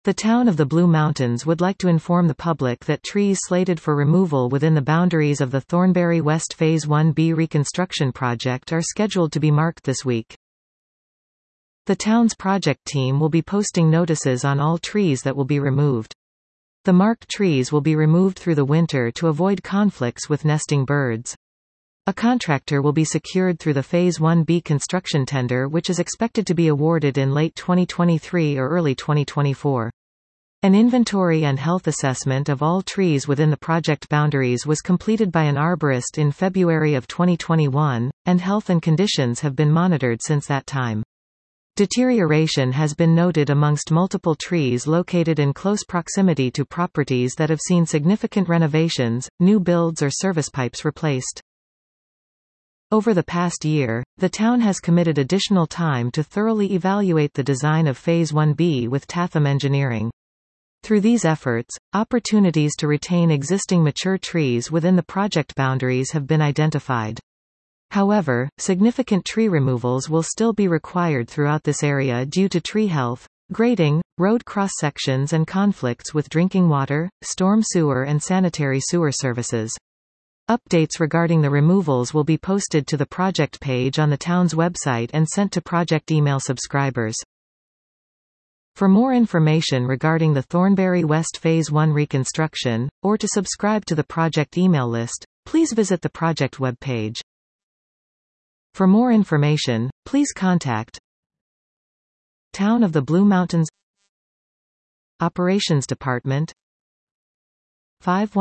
The town of the Blue Mountains would like to inform the public that trees slated for removal within the boundaries of the Thornbury West Phase 1B reconstruction project are scheduled to be marked this week. The town's project team will be posting notices on all trees that will be removed. The marked trees will be removed through the winter to avoid conflicts with nesting birds. A contractor will be secured through the Phase 1B construction tender, which is expected to be awarded in late 2023 or early 2024. An inventory and health assessment of all trees within the project boundaries was completed by an arborist in February of 2021, and health and conditions have been monitored since that time. Deterioration has been noted amongst multiple trees located in close proximity to properties that have seen significant renovations, new builds or service pipes replaced. Over the past year, the town has committed additional time to thoroughly evaluate the design of Phase 1B with Tatham Engineering. Through these efforts, opportunities to retain existing mature trees within the project boundaries have been identified. However, significant tree removals will still be required throughout this area due to tree health, grading, road cross-sections and conflicts with drinking water, storm sewer and sanitary sewer services. Updates regarding the removals will be posted to the project page on the town's website and sent to project email subscribers. For more information regarding the Thornbury West Phase 1 reconstruction, or to subscribe to the project email list, please visit the project web page. For more information, please contact Town of the Blue Mountains Operations Department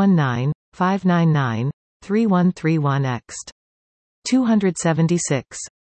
519-599-3131 Ext. 276.